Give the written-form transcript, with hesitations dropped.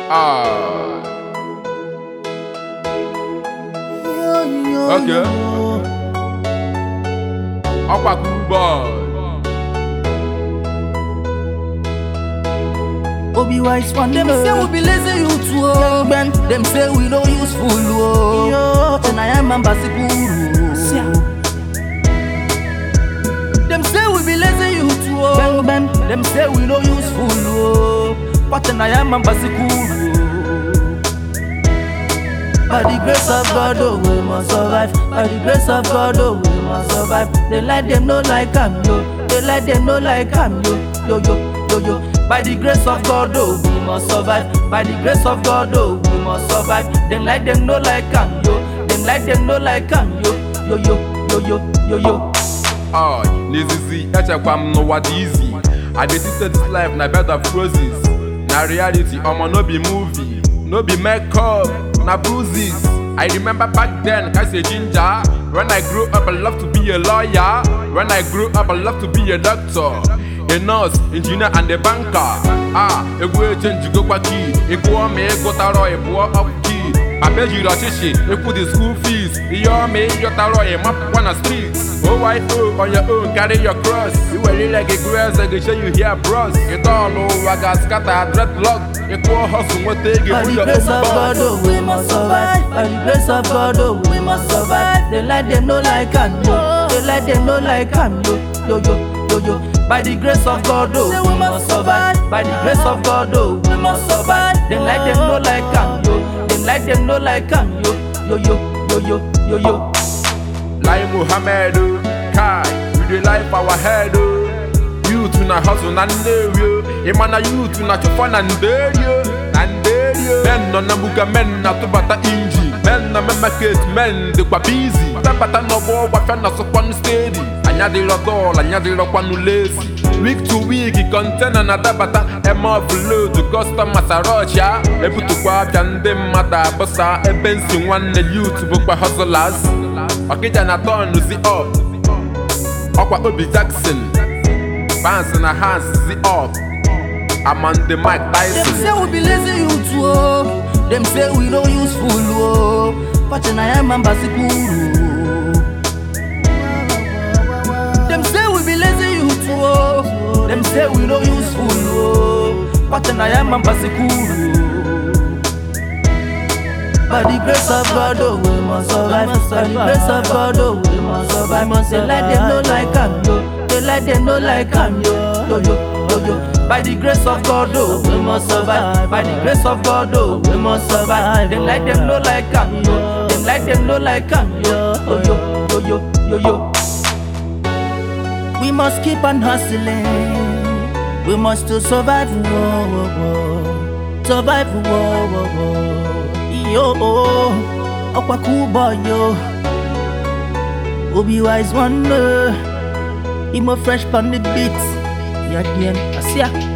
Okay. Upper cool boy. Obi wise one Them say we be lazy youth oh. Ben, Them say we no useful oh. and I am Ambasikuru. Them say we be lazy youth oh. Ben, Them say we no useful oh. but I am Ambasikuru. By the grace of God, oh, we must survive. By the grace of God, oh, we must survive. They like them, no like I'm yo. They like them, no like I'm yo. Yo, yo, yo, yo. By the grace of God, oh, we must survive. By the grace of God, oh, we must survive. They like them, no like I'm yo. They like them, no like I'm yo. Yo, yo, yo, yo, yo, yo. Lazy, Echakwam no what easy. I decided this life na bed of roses. Na reality, no be movie, no be makeup, na bruises. I remember back then, I say ginger. When I grew up, I love to be a lawyer. When I grew up, I love to be a doctor, a nurse, engineer, and a banker. A go change go kwa key. A go me go taro a boy up key. I beg you, Rachishi, they put the school fees. You me, you taro a map on the street. Oh, I on your own, carry your cross. You were really like a grass, I can show you here, bros. You don't know, I got scatter dreadlock. You go hustle, what they give By the grace of God, oh, we must survive. By the grace of God, oh, we must survive. They like them, no like I'm yo. They like them, no like I'm yo. Yo, yo, yo, yo. By the grace of God, oh, we must survive. By the grace of God, oh, we must survive. They like them, no like I'm yo. They like them, no like I'm yo. Yo, yo, yo, yo, yo, yo. Like Muhammad, Kai, we dey life our head, you to na hustle and you, Imana you to na chufan and you, men no nabuga men na tubata inji, men na market men de kwa busy, bata no go wafana so kwanu steady, anya de lodo, anya de kwanu lazy. Week to week, he contain another bata, more flow to customers a rocha. Ebu to kwa jande mata, bossa, ebensi one the youth book by hustlers. Okija na turn to see up. Okwa Obi Jackson, Vance in a hands see up. I'm on the mic Tyson. Them say we be lazy youth oh. Them say we no useful oh. but I am Ambasikuru. Them say we be lazy youth oh. Them say we no useful oh. but I am Ambasikuru. By the grace of God, oh, we must survive. By the grace of God, oh, we must survive. They like them, no like I'm yo. They like them, no like I'm yo. Yo, yo, yo, yo. By the grace of God, oh, we must survive. By the grace of God, oh, we must survive. They like them, no like I'm yo. They like them, no like I'm yo. Yo, yo, yo, yo, yo, yo. We must keep on hustling. We must still survive. Whoa, whoa, whoa. Survive. Whoa, whoa, whoa. Yo, Okwa cool boy, yo. Obi wise one, Imo fresh pon the beats. Yeah, I see ya.